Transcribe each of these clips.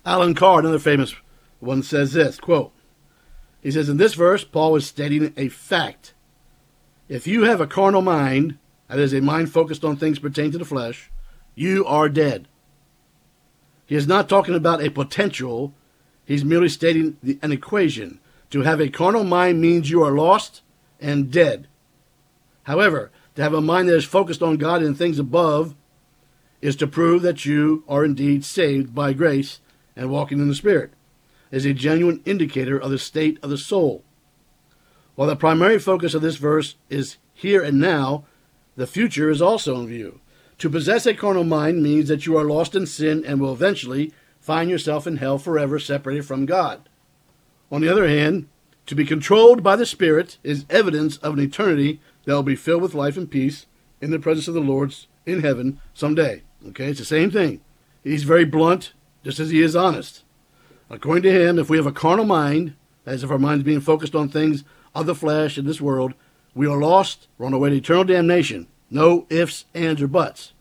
Alan Carr, another famous one, says this, quote, he says, in this verse, Paul is stating a fact. If you have a carnal mind, that is, a mind focused on things pertaining to the flesh, you are dead. He is not talking about a potential. He's merely stating an equation. To have a carnal mind means you are lost and dead. However, to have a mind that is focused on God and things above is to prove that you are indeed saved by grace and walking in the Spirit. Is a genuine indicator of the state of the soul. While the primary focus of this verse is here and now, the future is also in view. To possess a carnal mind means that you are lost in sin and will eventually find yourself in hell forever, separated from God. On the other hand, to be controlled by the Spirit is evidence of an eternity that will be filled with life and peace in the presence of the Lord in heaven someday. Okay, it's the same thing. He's very blunt, just as he is honest. According to him, if we have a carnal mind, as if our mind is being focused on things of the flesh in this world, we are lost. We're on our way to eternal damnation. No ifs, ands, or buts.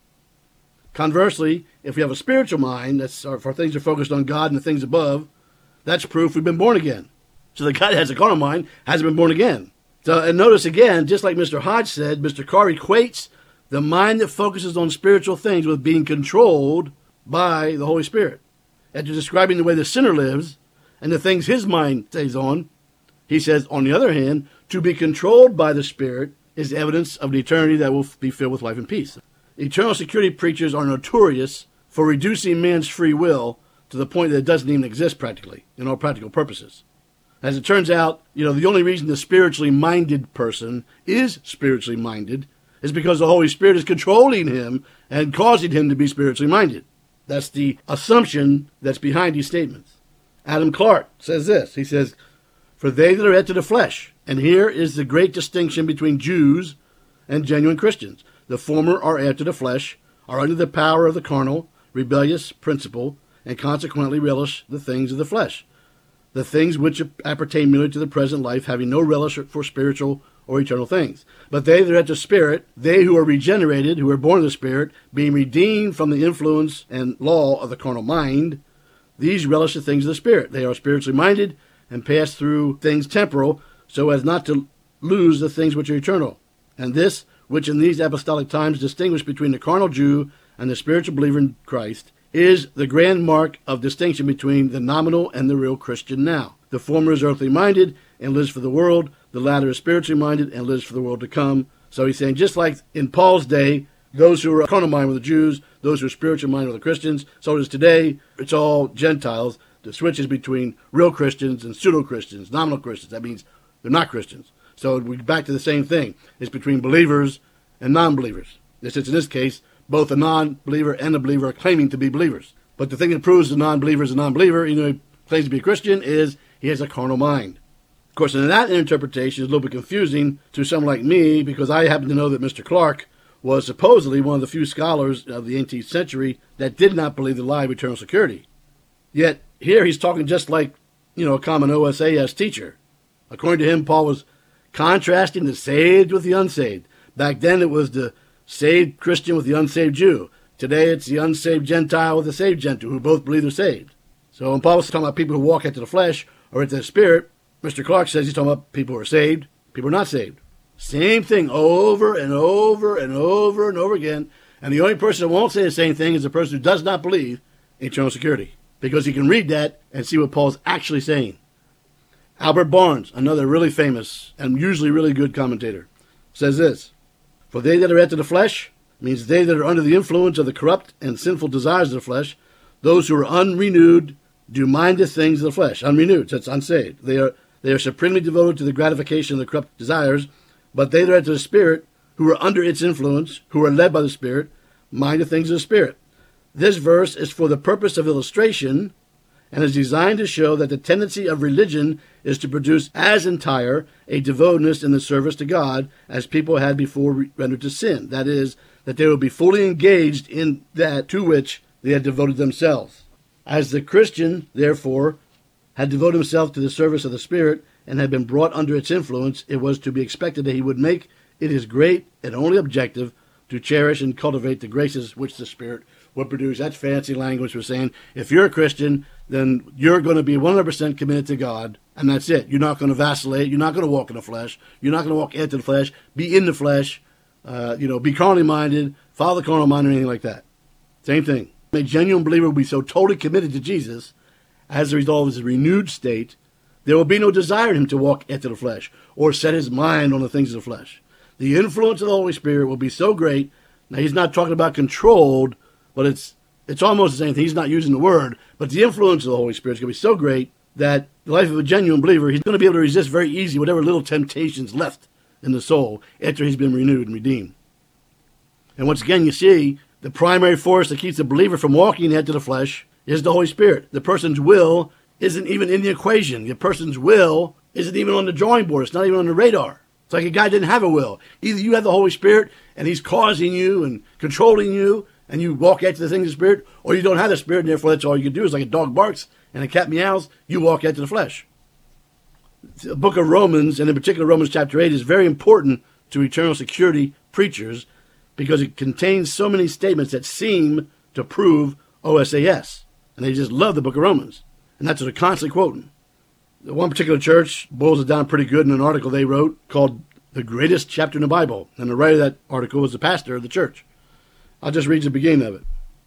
Conversely, if we have a spiritual mind, that's for things that are focused on God and the things above, that's proof we've been born again. So the guy that has a carnal mind hasn't been born again. So, and notice again, just like Mr. Hodge said, Mr. Carr equates the mind that focuses on spiritual things with being controlled by the Holy Spirit. After describing the way the sinner lives and the things his mind stays on, he says, on the other hand, to be controlled by the Spirit is evidence of an eternity that will be filled with life and peace. Eternal security preachers are notorious for reducing man's free will to the point that it doesn't even exist practically, in all practical purposes. As it turns out, the only reason the spiritually minded person is spiritually minded is because the Holy Spirit is controlling him and causing him to be spiritually minded. That's the assumption that's behind these statements. Adam Clark says this. He says, for they that are head to the flesh. And here is the great distinction between Jews and genuine Christians. The former are heir to the flesh, are under the power of the carnal, rebellious principle, and consequently relish the things of the flesh. The things which appertain merely to the present life, having no relish for spiritual or eternal things. But they that are at the Spirit, they who are regenerated, who are born of the Spirit, being redeemed from the influence and law of the carnal mind, these relish the things of the Spirit. They are spiritually minded and pass through things temporal, so as not to lose the things which are eternal. And this, which in these apostolic times distinguish between the carnal Jew and the spiritual believer in Christ, is the grand mark of distinction between the nominal and the real Christian now. The former is earthly minded and lives for the world. The latter is spiritually minded and lives for the world to come. So he's saying, just like in Paul's day, those who were carnal minded were the Jews, those who were spiritual minded were the Christians. So it is today, it's all Gentiles. The switch is between real Christians and pseudo-Christians, nominal Christians. That means they're not Christians. So we're back to the same thing. It's between believers and non-believers. In this case, both a non-believer and a believer are claiming to be believers. But the thing that proves the non-believer is a non-believer, even though he claims to be a Christian, is he has a carnal mind. Of course, and that interpretation is a little bit confusing to someone like me, because I happen to know that Mr. Clark was supposedly one of the few scholars of the 18th century that did not believe the lie of eternal security. Yet, here he's talking just like, a common OSAS teacher. According to him, Paul was contrasting the saved with the unsaved. Back then, it was the saved Christian with the unsaved Jew. Today, it's the unsaved Gentile with the saved Gentile, who both believe they're saved. So when Paul was talking about people who walk into the flesh or into the Spirit, Mr. Clark says he's talking about people who are saved, people who are not saved. Same thing over and over and over and over again. And the only person that won't say the same thing is the person who does not believe in eternal security, because he can read that and see what Paul's actually saying. Albert Barnes, another really famous and usually really good commentator, says this: for they that are head to the flesh means they that are under the influence of the corrupt and sinful desires of the flesh, those who are unrenewed do mind the things of the flesh. Unrenewed, so it's unsaved. They are supremely devoted to the gratification of the corrupt desires, but they that are to the Spirit, who are under its influence, who are led by the Spirit, mind the things of the Spirit. This verse is for the purpose of illustration and is designed to show that the tendency of religion is to produce as entire a devotedness in the service to God as people had before rendered to sin. That is, that they will be fully engaged in that to which they had devoted themselves. As the Christian, therefore, had devoted himself to the service of the Spirit and had been brought under its influence, it was to be expected that he would make it his great and only objective to cherish and cultivate the graces which the Spirit would produce. That's fancy language for saying if you're a Christian, then you're going to be 100% committed to God, and that's it. You're not going to vacillate. You're not going to walk in the flesh. You're not going to walk into the flesh, be in the flesh, be carnally minded, follow the carnal mind, or anything like that. Same thing. A genuine believer will be so totally committed to Jesus as a result of his renewed state, there will be no desire in him to walk into the flesh or set his mind on the things of the flesh. The influence of the Holy Spirit will be so great. Now, he's not talking about controlled, but it's almost the same thing. He's not using the word, but the influence of the Holy Spirit is going to be so great that the life of a genuine believer, he's going to be able to resist very easy whatever little temptations left in the soul after he's been renewed and redeemed. And once again, you see, the primary force that keeps the believer from walking into the flesh is the Holy Spirit. The person's will isn't even in the equation. The person's will isn't even on the drawing board. It's not even on the radar. It's like a guy didn't have a will. Either you have the Holy Spirit and he's causing you and controlling you and you walk after the things of the Spirit, or you don't have the Spirit and therefore that's all you can do is like a dog barks and a cat meows, you walk after the flesh. The book of Romans, and in particular Romans chapter 8, is very important to eternal security preachers because it contains so many statements that seem to prove OSAS. And they just love the book of Romans. And that's what they're constantly quoting. One particular church boils it down pretty good in an article they wrote called The Greatest Chapter in the Bible. And the writer of that article was the pastor of the church. I'll just read the beginning of it.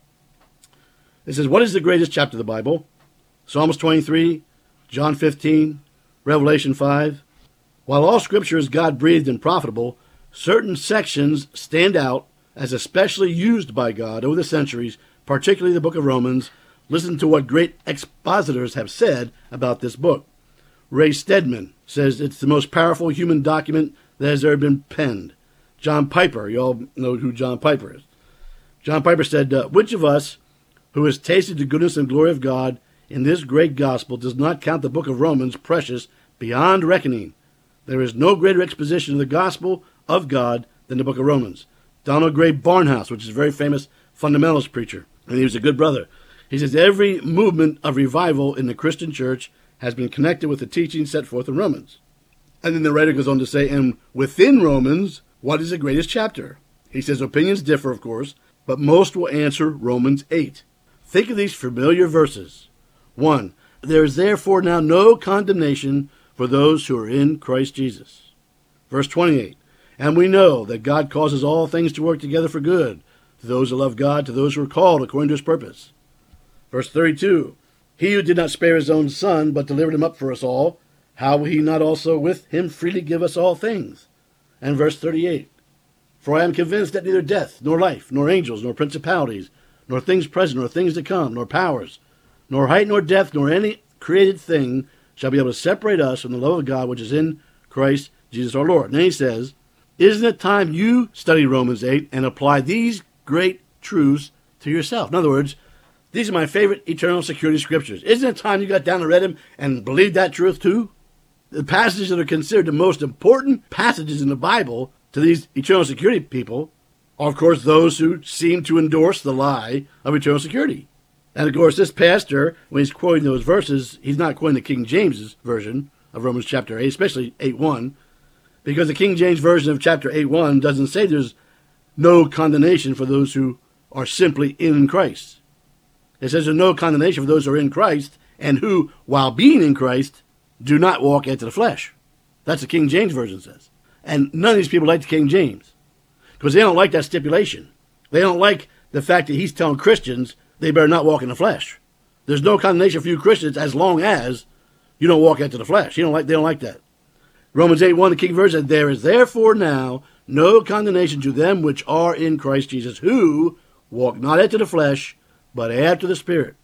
It says, what is the greatest chapter of the Bible? Psalms 23, John 15, Revelation 5. While all Scripture is God-breathed and profitable, certain sections stand out as especially used by God over the centuries, particularly the book of Romans. Listen to what great expositors have said about this book. Ray Stedman says it's the most powerful human document that has ever been penned. John Piper, you all know who John Piper is. John Piper said, which of us who has tasted the goodness and glory of God in this great gospel does not count the book of Romans precious beyond reckoning? There is no greater exposition of the gospel of God than the book of Romans. Donald Gray Barnhouse, which is a very famous fundamentalist preacher, and he was a good brother. He says, every movement of revival in the Christian church has been connected with the teaching set forth in Romans. And then the writer goes on to say, and within Romans, what is the greatest chapter? He says, opinions differ, of course, but most will answer Romans 8. Think of these familiar verses. 1. There is therefore now no condemnation for those who are in Christ Jesus. Verse 28. And we know that God causes all things to work together for good, to those who love God, to those who are called according to his purpose. Verse 32. He who did not spare his own son, but delivered him up for us all, how will he not also with him freely give us all things? And verse 38. For I am convinced that neither death, nor life, nor angels, nor principalities, nor things present, nor things to come, nor powers, nor height, nor depth, nor any created thing shall be able to separate us from the love of God which is in Christ Jesus our Lord. And then he says, isn't it time you study Romans 8 and apply these great truths to yourself? In other words, these are my favorite eternal security scriptures. Isn't it time you got down and read them and believed that truth too? The passages that are considered the most important passages in the Bible to these eternal security people are, of course, those who seem to endorse the lie of eternal security. And, of course, this pastor, when he's quoting those verses, he's not quoting the King James version of Romans chapter 8, especially 8:1, because the King James version of chapter 8:1 doesn't say there's no condemnation for those who are simply in Christ. It says there's no condemnation for those who are in Christ and who, while being in Christ, do not walk after the flesh. That's the King James version says. And none of these people like the King James because they don't like that stipulation. They don't like the fact that he's telling Christians they better not walk in the flesh. There's no condemnation for you Christians as long as you don't walk after the flesh. They don't like that. Romans 8:1, the King version says, there is therefore now no condemnation to them which are in Christ Jesus, who walk not after the flesh, but after the Spirit.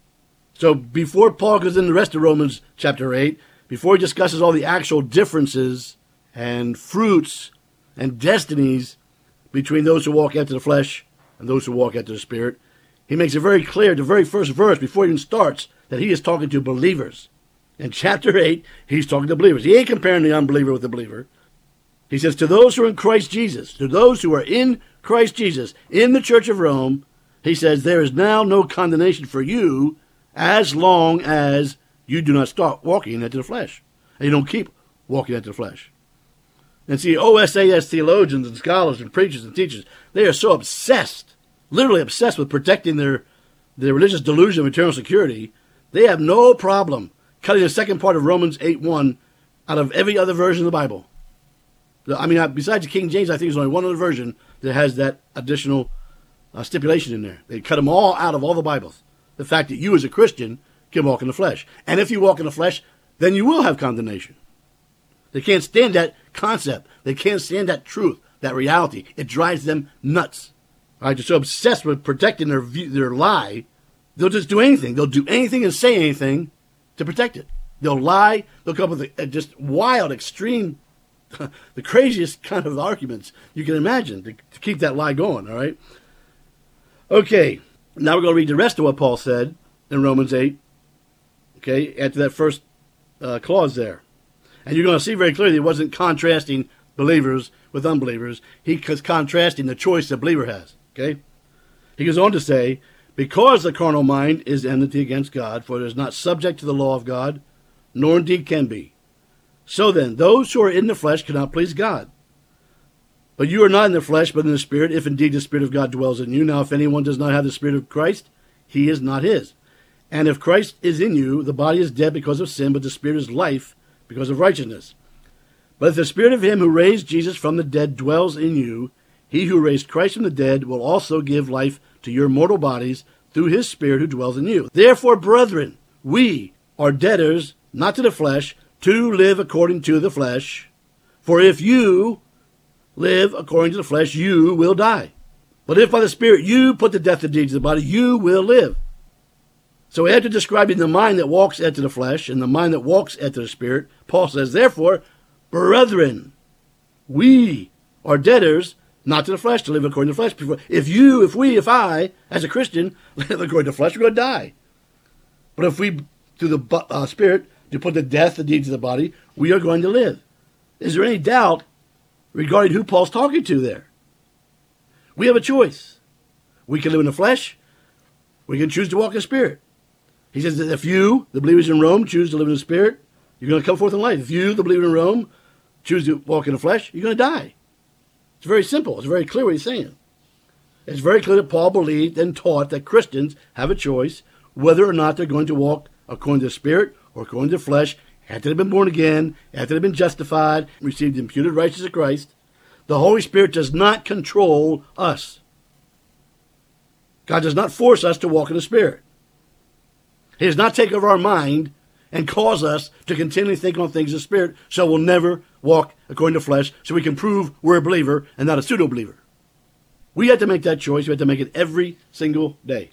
So before Paul goes into the rest of Romans chapter 8, before he discusses all the actual differences and fruits and destinies between those who walk after the flesh and those who walk after the Spirit, he makes it very clear, the very first verse, before he even starts, that he is talking to believers. In chapter 8, he's talking to believers. He ain't comparing the unbeliever with the believer. He says, to those who are in Christ Jesus, to those who are in Christ Jesus, in the Church of Rome, he says, there is now no condemnation for you as long as you do not start walking into the flesh. And you don't keep walking into the flesh. And see, OSAS theologians and scholars and preachers and teachers, they are so obsessed literally obsessed with protecting their religious delusion of eternal security, they have no problem cutting the second part of Romans 8:1 out of every other version of the Bible. I mean, besides King James, I think there's only one other version that has that additional stipulation in there. They cut them all out of all the Bibles. The fact that you as a Christian can walk in the flesh. And if you walk in the flesh, then you will have condemnation. They can't stand that concept. They can't stand that truth, that reality. It drives them nuts. All right, they're so obsessed with protecting their lie, they'll just do anything. They'll do anything and say anything to protect it. They'll lie. They'll come up with just wild, extreme, the craziest kind of arguments you can imagine to keep that lie going, all right? Okay, now we're going to read the rest of what Paul said in Romans 8, okay, after that first clause there. And you're going to see very clearly he wasn't contrasting believers with unbelievers. He was contrasting the choice the believer has, okay? He goes on to say, because the carnal mind is enmity against God, for it is not subject to the law of God, nor indeed can be. So then, those who are in the flesh cannot please God. But you are not in the flesh, but in the Spirit, if indeed the Spirit of God dwells in you. Now, if anyone does not have the Spirit of Christ, he is not his. And if Christ is in you, the body is dead because of sin, but the Spirit is life because of righteousness. But if the Spirit of him who raised Jesus from the dead dwells in you, he who raised Christ from the dead will also give life to your mortal bodies through his Spirit who dwells in you. Therefore, brethren, we are debtors, not to the flesh, to live according to the flesh. For if you live according to the flesh, you will die. But if by the Spirit you put to death the deeds of the body, you will live. So after describing the mind that walks after the flesh and the mind that walks after the Spirit, Paul says, therefore, brethren, we are debtors, not to the flesh, to live according to the flesh. If I, as a Christian, live according to the flesh, we're going to die. But if we, through the Spirit, to put to death the deeds of the body, we are going to live. Is there any doubt regarding who Paul's talking to there? We have a choice. We can live in the flesh. We can choose to walk in the Spirit. He says that if you, the believers in Rome, choose to live in the Spirit, you're going to come forth in life. If you, the believer in Rome, choose to walk in the flesh, you're going to die. It's very simple. It's very clear what he's saying. It's very clear that Paul believed and taught that Christians have a choice whether or not they're going to walk according to the Spirit or according to the flesh, after they've been born again, after they've been justified, received the imputed righteousness of Christ. The Holy Spirit does not control us. God does not force us to walk in the Spirit. He does not take over our mind and cause us to continually think on things of the Spirit, so we'll never walk according to the flesh, so we can prove we're a believer and not a pseudo-believer. We have to make that choice. We have to make it every single day.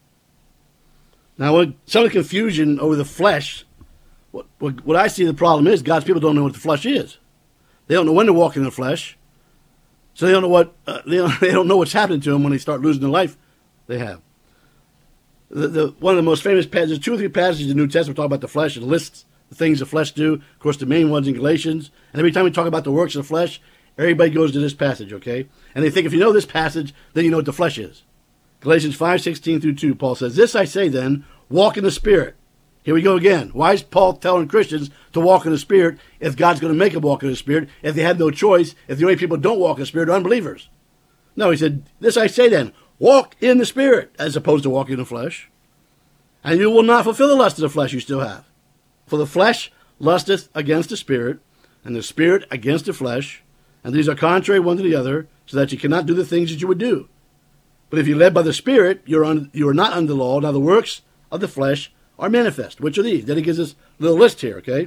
Now, some of the confusion over the flesh, what I see the problem is, God's people don't know what the flesh is. They don't know when to walk in the flesh, so they don't know they don't know what's happening to them when they start losing the life they have. One of the most famous passages, 2 or 3 passages in the New Testament talk about the flesh. It lists the things the flesh do. Of course, the main one's in Galatians. And every time we talk about the works of the flesh, everybody goes to this passage, okay? And they think if you know this passage, then you know what the flesh is. Galatians 5:16-2, Paul says, this I say then, walk in the Spirit. Here we go again. Why is Paul telling Christians to walk in the Spirit if God's going to make them walk in the Spirit, if they have no choice, if the only people who don't walk in the Spirit are unbelievers? No, he said, this I say then, walk in the Spirit, as opposed to walking in the flesh. And you will not fulfill the lust of the flesh you still have. For the flesh lusteth against the Spirit, and the Spirit against the flesh, and these are contrary one to the other, so that you cannot do the things that you would do. But if you're led by the Spirit, you are not under the law. Now the works of the flesh are manifest. Which are these? Then he gives us a little list here, okay?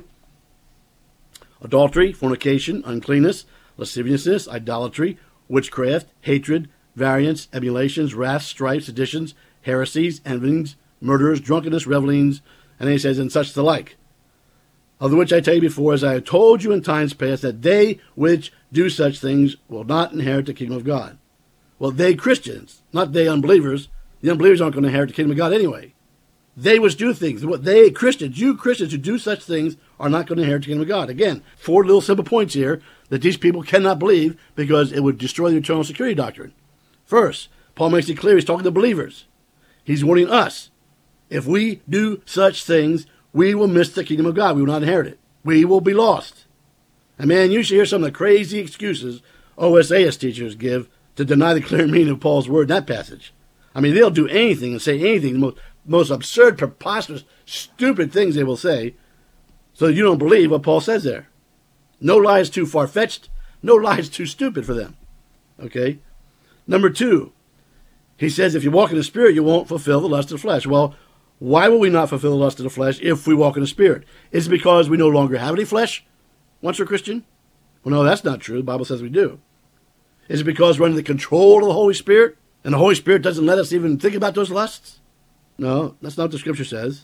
Adultery, fornication, uncleanness, lasciviousness, idolatry, witchcraft, hatred, variance, emulations, wrath, strife, seditions, heresies, envyings, murders, drunkenness, revelings, and then he says, and such the like. Of the which I tell you before, as I have told you in times past, that they which do such things will not inherit the kingdom of God. Well, they Christians, not they unbelievers. The unbelievers aren't going to inherit the kingdom of God anyway. They which do things, they Christians, you Christians who do such things are not going to inherit the kingdom of God. Again, 4 little simple points here that these people cannot believe because it would destroy the eternal security doctrine. First, Paul makes it clear he's talking to believers. He's warning us. If we do such things, we will miss the kingdom of God. We will not inherit it. We will be lost. And man, you should hear some of the crazy excuses OSAS teachers give to deny the clear meaning of Paul's word in that passage. I mean, they'll do anything and say anything, the most absurd, preposterous, stupid things they will say, so you don't believe what Paul says there. No lie is too far-fetched. No lie is too stupid for them. Okay? Number 2, he says if you walk in the Spirit, you won't fulfill the lust of the flesh. Well, why will we not fulfill the lust of the flesh if we walk in the Spirit? Is it because we no longer have any flesh once we're Christian? Well, no, that's not true. The Bible says we do. Is it because we're under the control of the Holy Spirit, and the Holy Spirit doesn't let us even think about those lusts? No, that's not what the Scripture says.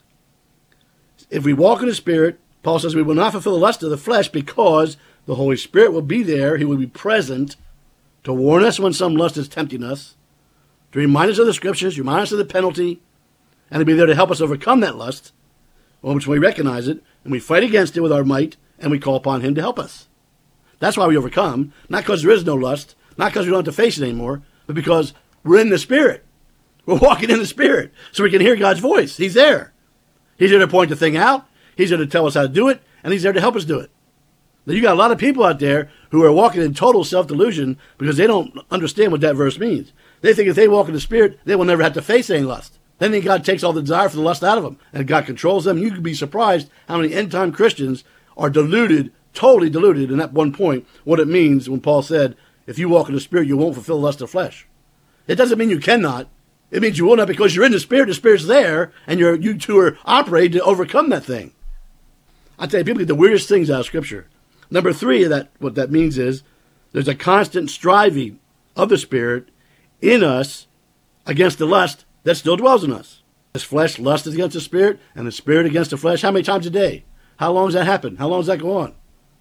If we walk in the Spirit, Paul says we will not fulfill the lust of the flesh because the Holy Spirit will be there. He will be present to warn us when some lust is tempting us, to remind us of the Scriptures, remind us of the penalty, and to be there to help us overcome that lust, once we recognize it, and we fight against it with our might, and we call upon Him to help us. That's why we overcome, not because there is no lust, not because we don't have to face it anymore, but because we're in the Spirit. We're walking in the Spirit, so we can hear God's voice. He's there. He's there to point the thing out. He's there to tell us how to do it, and He's there to help us do it. Now, you got a lot of people out there who are walking in total self-delusion because they don't understand what that verse means. They think if they walk in the Spirit, they will never have to face any lust. Then God takes all the desire for the lust out of them, and God controls them. You could be surprised how many end-time Christians are deluded, totally deluded, in that one point, what it means when Paul said, if you walk in the Spirit, you won't fulfill the lust of the flesh. It doesn't mean you cannot. It means you will not because you're in the Spirit's there, and you two are operating to overcome that thing. I tell you, people get the weirdest things out of Scripture. Number 3, what that means is there's a constant striving of the Spirit in us against the lust that still dwells in us. This flesh lusts against the Spirit, and the Spirit against the flesh. How many times a day? How long does that happen? How long does that go on?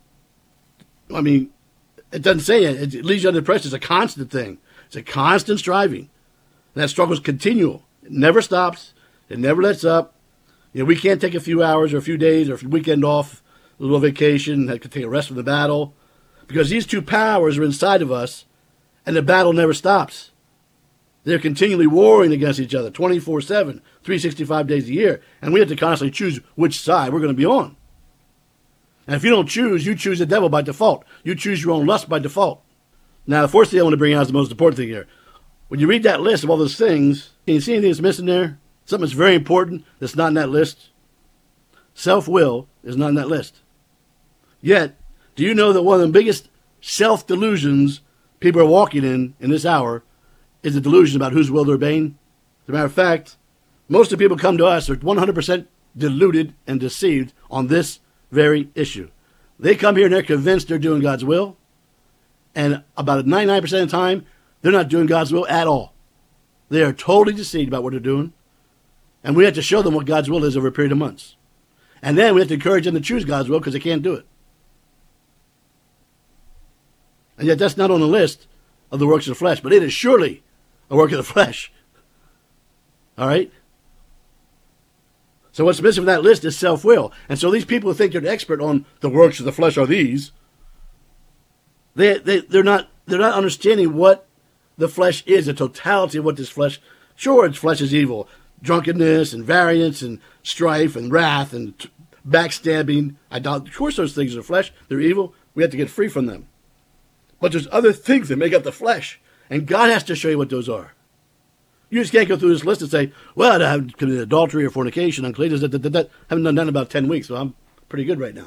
I mean, it doesn't say it. It leaves you under pressure. It's a constant thing. It's a constant striving. And that struggle is continual. It never stops. It never lets up. You know, we can't take a few hours or a few days or a weekend off, a little vacation, that could take a rest from the battle. Because these two powers are inside of us, and the battle never stops. They're continually warring against each other, 24/7, 365 days a year. And we have to constantly choose which side we're going to be on. And if you don't choose, you choose the devil by default. You choose your own lust by default. Now, the fourth thing I want to bring out is the most important thing here. When you read that list of all those things, can you see anything that's missing there? Something that's very important that's not in that list? Self-will is not in that list. Yet, do you know that one of the biggest self-delusions people are walking in this hour is the delusion about whose will they're obeying? As a matter of fact, most of the people come to us are 100% deluded and deceived on this very issue. They come here and they're convinced they're doing God's will, and about 99% of the time, they're not doing God's will at all. They are totally deceived about what they're doing, and we have to show them what God's will is over a period of months. And then we have to encourage them to choose God's will because they can't do it. And yet that's not on the list of the works of the flesh, but it is surely a work of the flesh. All right? So what's missing from that list is self-will. And so these people who think they're an expert on the works of the flesh are these, they're not understanding what the flesh is, the totality of what this flesh. Sure, its flesh is evil. Drunkenness and variance and strife and wrath and backstabbing. Of course those things are flesh. They're evil. We have to get free from them. But there's other things that make up the flesh. And God has to show you what those are. You just can't go through this list and say, well, I haven't committed adultery or fornication, uncleanness, haven't done that in about 10 weeks, so I'm pretty good right now.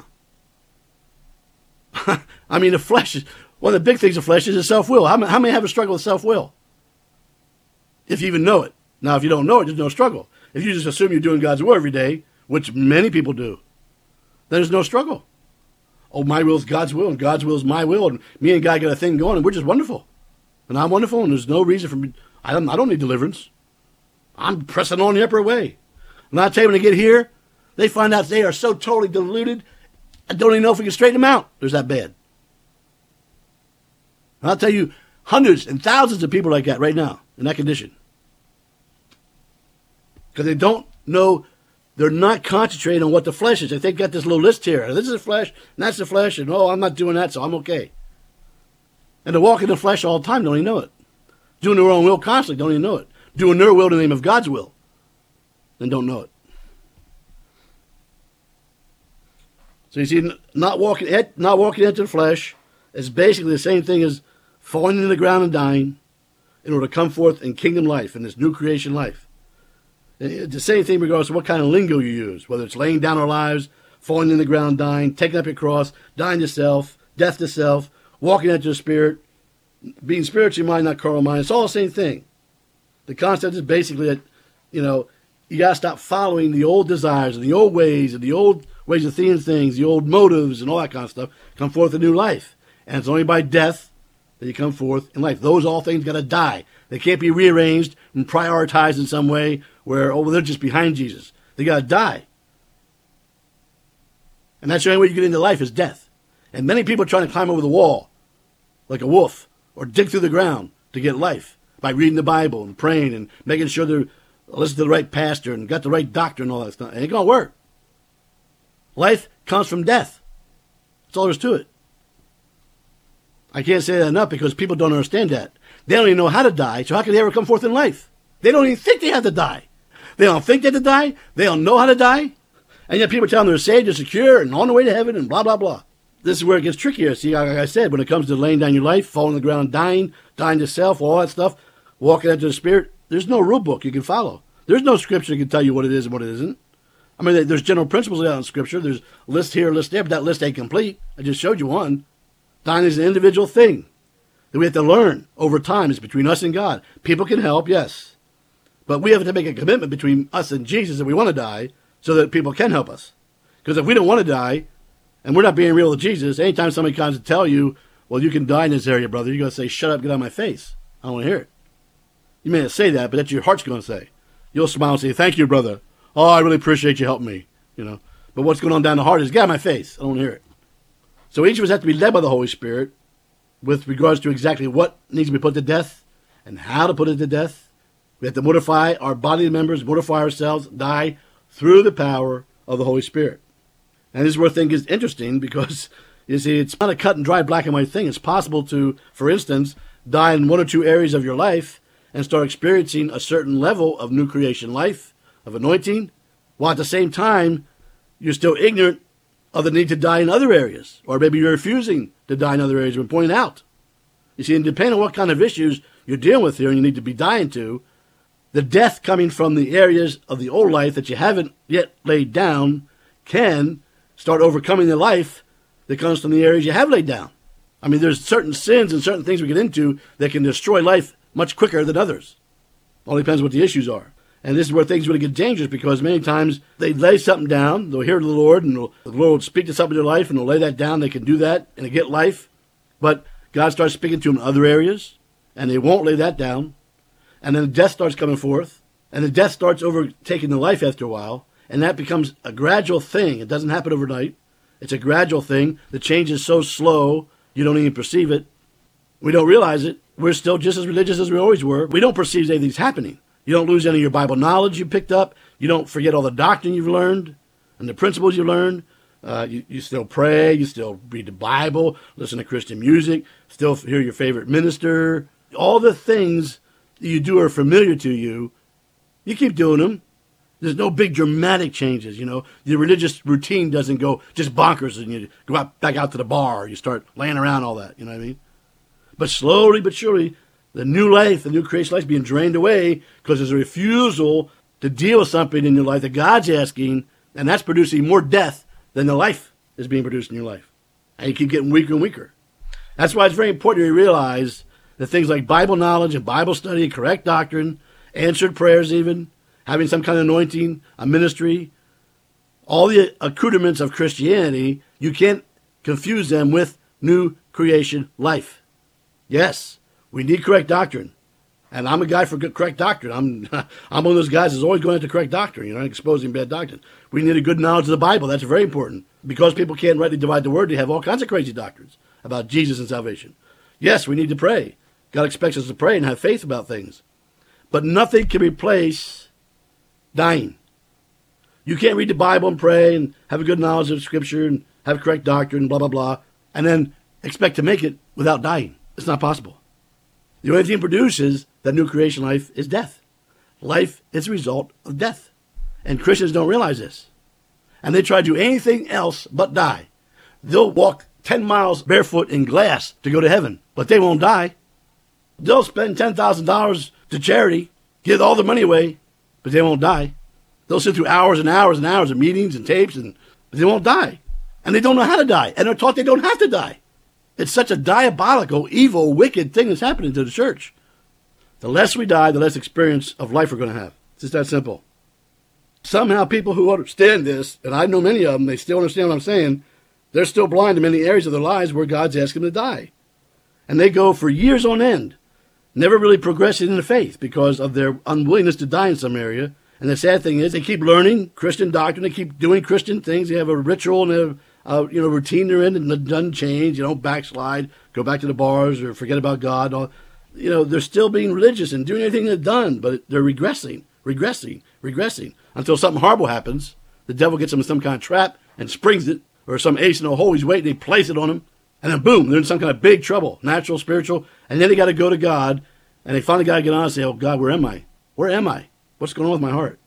I mean, the flesh is, one of the big things of flesh is self-will. How many have a struggle with self-will? If you even know it. Now, if you don't know it, there's no struggle. If you just assume you're doing God's will every day, which many people do, then there's no struggle. Oh, my will is God's will, and God's will is my will, and me and God got a thing going, and we're just wonderful. And I'm wonderful, and there's no reason for me. I don't need deliverance. I'm pressing on the upper way. And I'll tell you, when they get here, they find out they are so totally deluded, I don't even know if we can straighten them out. They're that bad. And I'll tell you, hundreds and thousands of people like that right now, in that condition. Because they don't know, they're not concentrating on what the flesh is. If they've got this little list here, this is the flesh, and that's the flesh, and oh, I'm not doing that, so I'm okay. And they walk in the flesh all the time, don't even know it. Doing their own will constantly, don't even know it. Doing their will in the name of God's will, and don't know it. So you see, not walking into the flesh is basically the same thing as falling into the ground and dying. in order to come forth in kingdom life, in this new creation life. The same thing regardless of what kind of lingo you use, whether it's laying down our lives, falling in the ground, dying, taking up your cross, dying to self, death to self, walking into the Spirit, being spiritually minded, not carnal minded. It's all the same thing. The concept is basically that, you got to stop following the old desires and the old ways of seeing things, the old motives and all that kind of stuff. Come forth a new life. And it's only by death that you come forth in life. Those all things got to die. They can't be rearranged and prioritized in some way where, they're just behind Jesus. They got to die. And that's the only way you get into life is death. And many people are trying to climb over the wall like a wolf or dig through the ground to get life by reading the Bible and praying and making sure they're listening to the right pastor and got the right doctor and all that stuff. It ain't going to work. Life comes from death. That's all there is to it. I can't say that enough because people don't understand that. They don't even know how to die, so how can they ever come forth in life? They don't even think they have to die. They don't think they have to die. They don't know how to die. And yet people tell them they're saved, they're secure, and on the way to heaven, and blah, blah, blah. This is where it gets trickier. See, like I said, when it comes to laying down your life, falling on the ground, dying to self, all that stuff, walking into the Spirit, there's no rule book you can follow. There's no scripture that can tell you what it is and what it isn't. I mean, there's general principles out in Scripture. There's list here, list there, but that list ain't complete. I just showed you one. Dying is an individual thing that we have to learn over time. It's between us and God. People can help, yes. But we have to make a commitment between us and Jesus that we want to die so that people can help us. Because if we don't want to die, and we're not being real with Jesus, anytime somebody comes to tell you, well, you can die in this area, brother, you're going to say, shut up, get out of my face. I don't want to hear it. You may not say that, but that's what your heart's going to say. You'll smile and say, thank you, brother. Oh, I really appreciate you helping me. But what's going on down the heart is, get out of my face. I don't want to hear it. So each of us have to be led by the Holy Spirit with regards to exactly what needs to be put to death and how to put it to death. We have to mortify our body members, mortify ourselves, die through the power of the Holy Spirit. And this is where things is interesting because, you see, it's not a cut and dry black and white thing. It's possible to, for instance, die in one or two areas of your life and start experiencing a certain level of new creation life, of anointing, while at the same time you're still ignorant of the need to die in other areas. Or maybe you're refusing to die in other areas we're pointing out. You see, and depending on what kind of issues you're dealing with here and you need to be dying to, the death coming from the areas of the old life that you haven't yet laid down can start overcoming the life that comes from the areas you have laid down. I mean, there's certain sins and certain things we get into that can destroy life much quicker than others. All depends what the issues are. And this is where things really get dangerous because many times they lay something down, they'll hear the Lord, and the Lord will speak to something in their life, and they'll lay that down. They can do that, and they get life. But God starts speaking to them in other areas, and they won't lay that down. And then death starts coming forth, and the death starts overtaking the life after a while, and that becomes a gradual thing. It doesn't happen overnight. It's a gradual thing. The change is so slow, you don't even perceive it. We don't realize it. We're still just as religious as we always were. We don't perceive anything's happening. You don't lose any of your Bible knowledge you picked up. You don't forget all the doctrine you've learned and the principles you learned. You still pray. You still read the Bible, listen to Christian music, still hear your favorite minister. All the things that you do are familiar to you. You keep doing them. There's no big dramatic changes, The religious routine doesn't go just bonkers and you go back out to the bar. You start laying around all that, you know what I mean? But slowly but surely, the new life, the new creation life is being drained away because there's a refusal to deal with something in your life that God's asking, and that's producing more death than the life is being produced in your life. And you keep getting weaker and weaker. That's why it's very important to realize that things like Bible knowledge and Bible study, correct doctrine, answered prayers even, having some kind of anointing, a ministry, all the accoutrements of Christianity, you can't confuse them with new creation life. Yes, we need correct doctrine. And I'm a guy for good, correct doctrine. I'm one of those guys that's always going into correct doctrine, exposing bad doctrine. We need a good knowledge of the Bible. That's very important. Because people can't rightly divide the word, they have all kinds of crazy doctrines about Jesus and salvation. Yes, we need to pray. God expects us to pray and have faith about things. But nothing can replace dying. You can't read the Bible and pray and have a good knowledge of Scripture and have correct doctrine, blah, blah, blah, and then expect to make it without dying. It's not possible. The only thing that produces that new creation life is death. Life is a result of death. And Christians don't realize this. And they try to do anything else but die. They'll walk 10 miles barefoot in glass to go to heaven, but they won't die. They'll spend $10,000 to charity, give all the money away, but they won't die. They'll sit through hours and hours and hours of meetings and tapes, but they won't die. And they don't know how to die. And they're taught they don't have to die. It's such a diabolical, evil, wicked thing that's happening to the church. The less we die, the less experience of life we're going to have. It's just that simple. Somehow people who understand this, and I know many of them, they still understand what I'm saying, they're still blind in many areas of their lives where God's asking them to die. And they go for years on end, never really progressing in the faith because of their unwillingness to die in some area. And the sad thing is they keep learning Christian doctrine, they keep doing Christian things, they have a ritual and a routine they're in, and it doesn't change, backslide, go back to the bars or forget about God. They're still being religious and doing everything they've done, but they're regressing until something horrible happens. The devil gets them in some kind of trap and springs it, or some ace in the hole he's waiting, they place it on them, and then boom, they're in some kind of big trouble, natural, spiritual, and then they got to go to God, and they finally got to get on and say, oh God, where am I? Where am I? What's going on with my heart?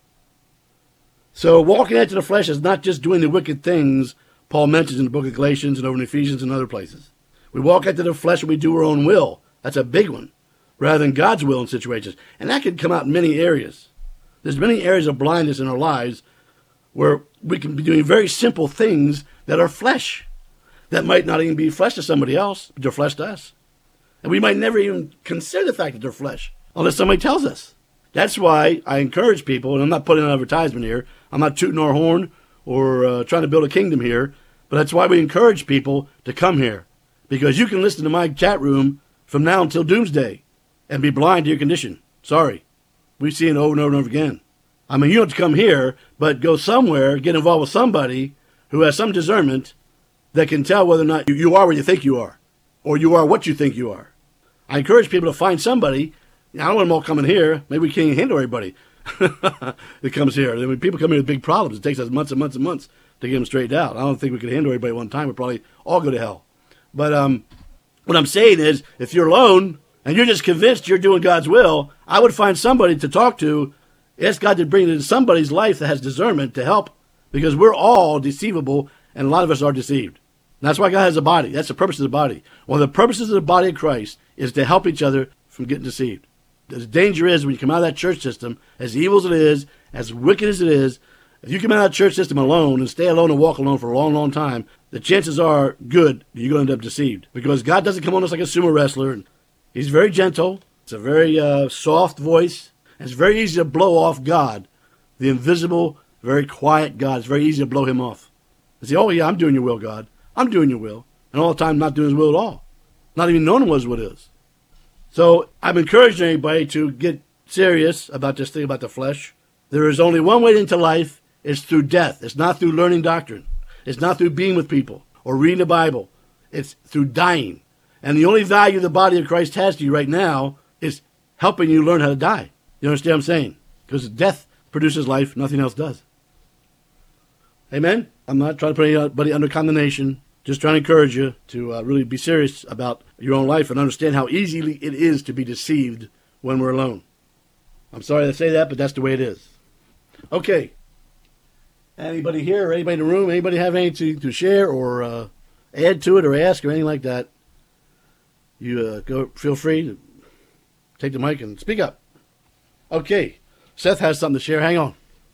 So walking into the flesh is not just doing the wicked things Paul mentions in the book of Galatians and over in Ephesians and other places. We walk into the flesh and we do our own will. That's a big one, rather than God's will in situations. And that can come out in many areas. There's many areas of blindness in our lives where we can be doing very simple things that are flesh. That might not even be flesh to somebody else, but they're flesh to us. And we might never even consider the fact that they're flesh, unless somebody tells us. That's why I encourage people, and I'm not putting an advertisement here, I'm not tooting our horn or trying to build a kingdom here, but that's why we encourage people to come here. Because you can listen to my chat room from now until doomsday and be blind to your condition. Sorry. We've seen it over and over and over again. I mean, you don't have to come here, but go somewhere, get involved with somebody who has some discernment that can tell whether or not you are where you think you are, or you are what you think you are. I encourage people to find somebody. I don't want them all coming here. Maybe we can't handle everybody that comes here. I mean, people come here with big problems. It takes us months and months and months to get them straightened out. I don't think we could handle everybody at one time. We'd probably all go to hell. But what I'm saying is, if you're alone and you're just convinced you're doing God's will, I would find somebody to talk to, ask God to bring it into somebody's life that has discernment to help, because we're all deceivable, and a lot of us are deceived. And that's why God has a body. That's the purpose of the body. One of the purposes of the body of Christ is to help each other from getting deceived. The danger is when you come out of that church system, as evil as it is, as wicked as it is, if you come out of that church system alone and stay alone and walk alone for a long, long time, the chances are good you're going to end up deceived. Because God doesn't come on us like a sumo wrestler. He's very gentle. It's a very soft voice. And it's very easy to blow off God, the invisible, very quiet God. It's very easy to blow him off. And say, oh yeah, I'm doing your will, God. I'm doing your will. And all the time not doing his will at all. Not even knowing what his will is. So I'm encouraging anybody to get serious about this thing about the flesh. There is only one way into life. It's through death. It's not through learning doctrine. It's not through being with people or reading the Bible. It's through dying. And the only value the body of Christ has to you right now is helping you learn how to die. You understand what I'm saying? Because death produces life. Nothing else does. Amen? I'm not trying to put anybody under condemnation. Just trying to encourage you to really be serious about your own life and understand how easily it is to be deceived when we're alone. I'm sorry to say that, but that's the way it is. Okay. Anybody here or anybody in the room, anybody have anything to share or add to it or ask or anything like that, you feel free to take the mic and speak up. Okay. Seth has something to share. Hang on.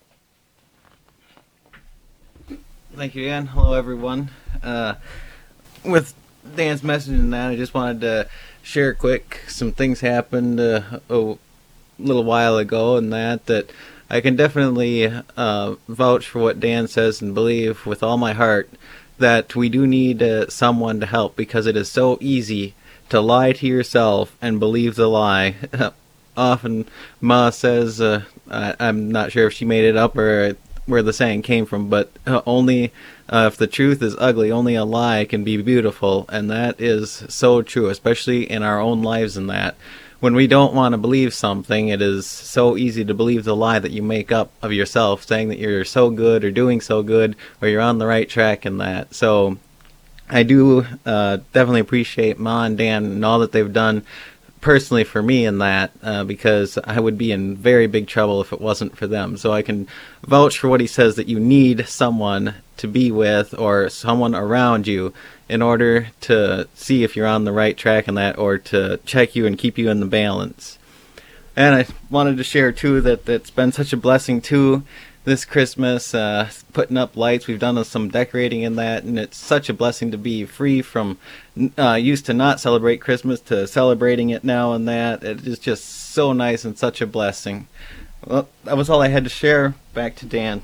Thank you, Dan. Hello, everyone. With Dan's message and that, I just wanted to share quick. Some things happened a little while ago, and that I can definitely vouch for what Dan says and believe with all my heart that we do need someone to help, because it is so easy to lie to yourself and believe the lie. Often, Ma says, I'm not sure if she made it up or where the saying came from, but only if the truth is ugly, only a lie can be beautiful, and that is so true, especially in our own lives. In that, when we don't want to believe something, it is so easy to believe the lie that you make up of yourself, saying that you're so good or doing so good or you're on the right track in that. So I do definitely appreciate Ma and Dan and all that they've done personally for me in that, because I would be in very big trouble if it wasn't for them. So I can vouch for what he says, that you need someone to be with or someone around you in order to see if you're on the right track in that, or to check you and keep you in the balance. And I wanted to share too that it's been such a blessing too this Christmas, putting up lights. We've done some decorating in that, and it's such a blessing to be free from used to not celebrate Christmas to celebrating it now, and that it is just so nice and such a blessing. Well, that was all I had to share. Back to Dan.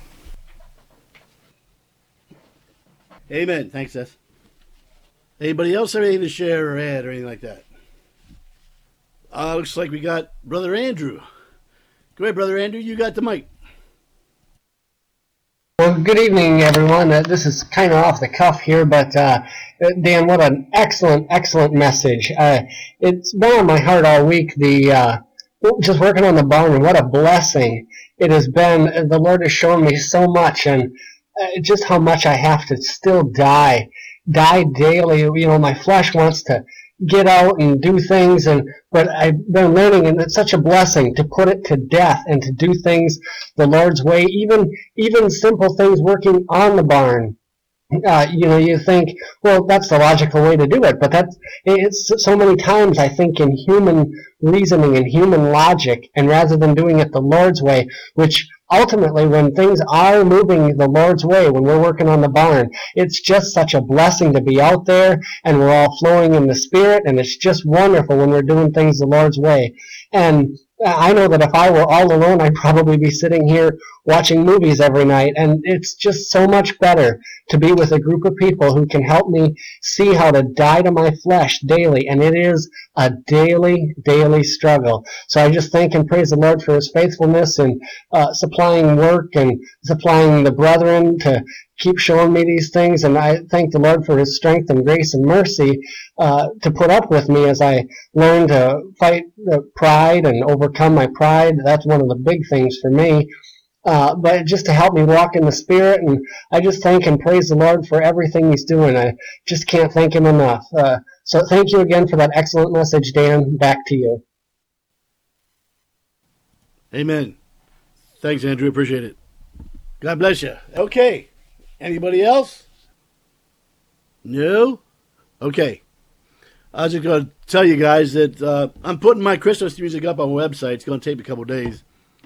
Amen. Thanks, Seth. Anybody else have anything to share or add or anything like that? Looks like we got Brother Andrew. Go ahead, Brother Andrew. You got the mic. Well, good evening, everyone. This is kind of off the cuff here, but Dan, what an excellent message. It's been on my heart all week, just working on the barn, and what a blessing it has been. The Lord has shown me so much, and just how much I have to still die daily. You know, my flesh wants to get out and do things, but I've been learning, and it's such a blessing to put it to death and to do things the Lord's way, even simple things working on the barn. You think, well, that's the logical way to do it, but it's so many times I think in human reasoning and human logic, and rather than doing it the Lord's way, which ultimately, when things are moving the Lord's way, when we're working on the barn, it's just such a blessing to be out there, and we're all flowing in the Spirit, and it's just wonderful when we're doing things the Lord's way. And I know that if I were all alone, I'd probably be sitting here watching movies every night, and it's just so much better to be with a group of people who can help me see how to die to my flesh daily, and it is a daily struggle. So I just thank and praise the Lord for His faithfulness in supplying work and supplying the brethren to keep showing me these things, and I thank the Lord for His strength and grace and mercy to put up with me as I learn to fight pride and overcome my pride. That's one of the big things for me. But just to help me walk in the Spirit, and I just thank and praise the Lord for everything He's doing. I just can't thank Him enough. So thank you again for that excellent message, Dan. Back to you. Amen. Thanks, Andrew. Appreciate it. God bless you. Okay. Anybody else? No? Okay. I was just going to tell you guys that I'm putting my Christmas music up on my website. It's going to take me a couple of days.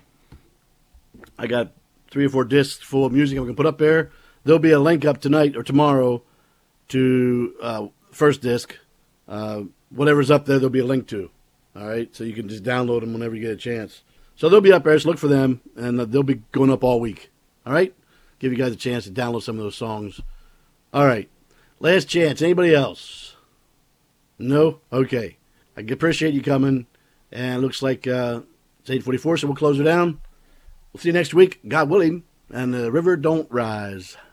I got 3 or 4 discs full of music I'm going to put up there. There'll be a link up tonight or tomorrow to first disc. Whatever's up there, there'll be a link to. All right? So you can just download them whenever you get a chance. So they'll be up there. So look for them, and they'll be going up all week. All right? Give you guys a chance to download some of those songs. All right. Last chance. Anybody else? No? Okay. I appreciate you coming. And it looks like it's 8:44, so we'll close it down. We'll see you next week, God willing, and the river don't rise.